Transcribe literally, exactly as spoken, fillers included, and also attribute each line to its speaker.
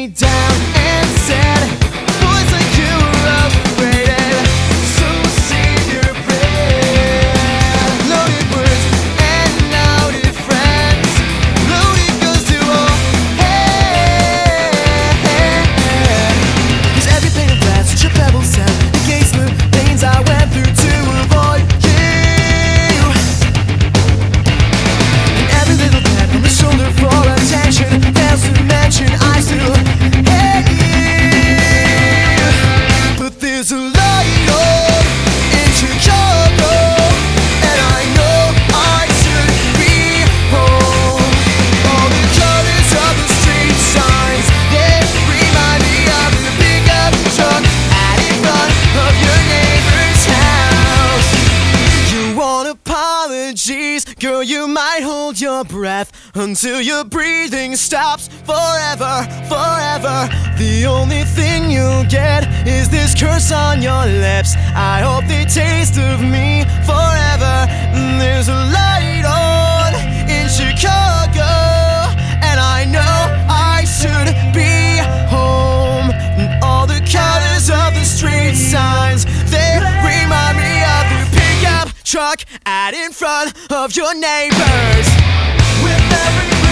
Speaker 1: me down and said, boys like you are overrated, so save your breath. Loaded words and loaded friends, loaded goes to all head. Cause every pane of glass, such a pebble sound, against the pains I went through to avoid you. And every little pat on the shoulder for attention fails to mention I still hate you. But there's a light on in Chicago, and I know I should be home. All the colors of the street signs, they remind me of the pickup truck out in front of your neighbor's house. You want apologies, girl, you might hold your breath until your breathing stops forever, forever. The only thing you'll get is this curse on your lips. I hope they taste of me forever. There's a light on in Chicago, and I know I should be home. And all the colors of the street signs, they remind me of the pickup truck out in front of your neighbors. With every